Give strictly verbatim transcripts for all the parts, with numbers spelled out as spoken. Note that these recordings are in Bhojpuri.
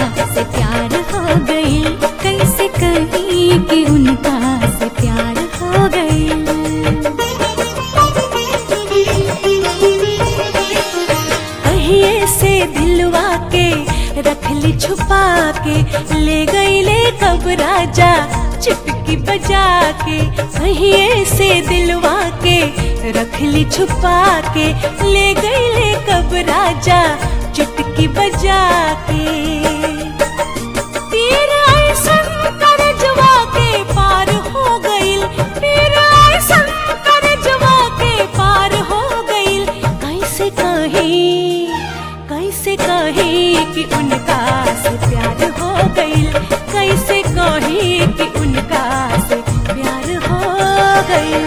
से प्यार हो गई, कैसे कहीं कि उनका से प्यार हो गई। कहिए से दिलवा के रख ली छुपा के, ले गई ले कब राजा चुटकी बजा के। कहिए से दिलवा के रख ली छुपा के, ले गई ले कब राजा चुटकी बजा के। तीर ऐसन करजवा के पार हो गइल, तीर ऐसन करजवा के पार हो गइल। कैसे कहीं कैसे कहीं कि उनका से प्यार हो गइल, कैसे कहीं कि उनका से प्यार हो गइल।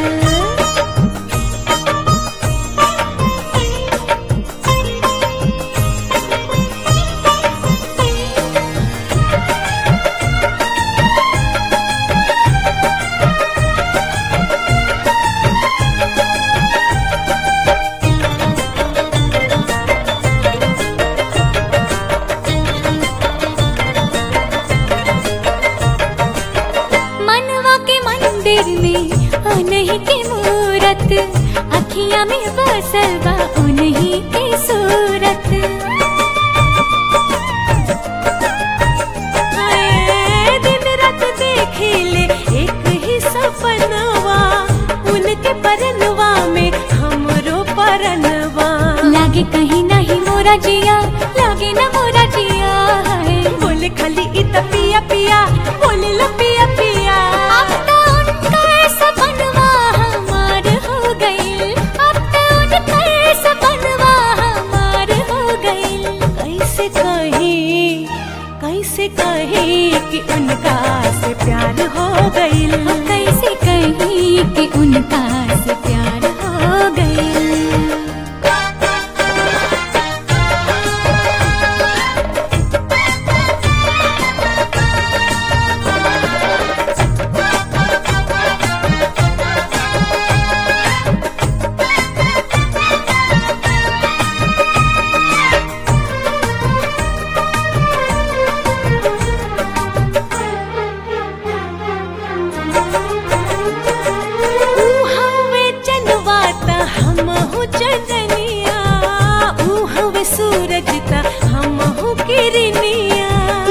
मंदिर में उन्हीं की मूरत, अखियां में बसल बा उन्हीं की सूरत। दिन रात देखी ले एक ही सपनवा, उनके परनवा में हमरो परनवा। लागे कहीं नहीं मोरा जिया, लागे ना मोरा जिया। बोले खाली इत पिया पिया, बोले लो पिया पिया। कैसे कहीं कि उनका से प्यार हो गइल, कैसे कहीं कि उनका से प्यार हो गइल। चंदनिया ऊ हवे सूरज ता हम हो किरनिया।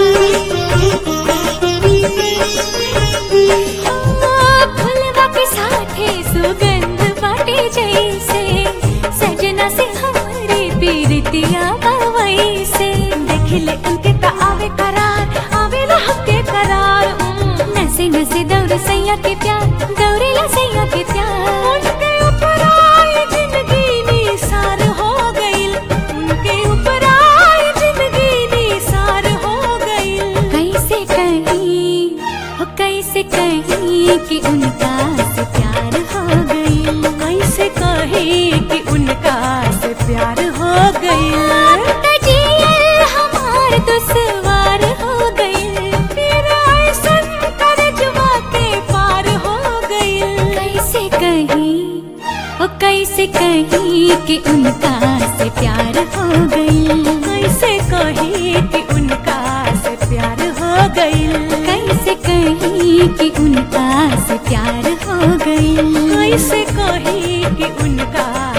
फुलवा के साथे सुगंध बाटे जैसे, सजना से हमारे पीरतिया बावई से। देख ले उनके ता आवे करार, आवे ना हके करार। नसे नसे दौड़ सैया के प्यार, दौड़ेला सैया के प्यार। उनके ऊपर आए जिंदगी निसार हो गइल, उनके ऊपर आए जिंदगी निसार हो गइल। कैसे कहीं हो कैसे कहीं कि उनका से प्यार हो गइल, कैसे कहीं कि उनका से प्यार हो गइल। हमार दुश्वार हो गइल, फिर ऐसन करजवा के पार हो गइल। कैसे कहीं ओ कैसे कहीं कि उनका से प्यार हो गइल, कैसे कहीं कि उनका से प्यार हो गइल। कैसे कहीं कि उनका से प्यार हो गइल, कैसे कहीं कि उनका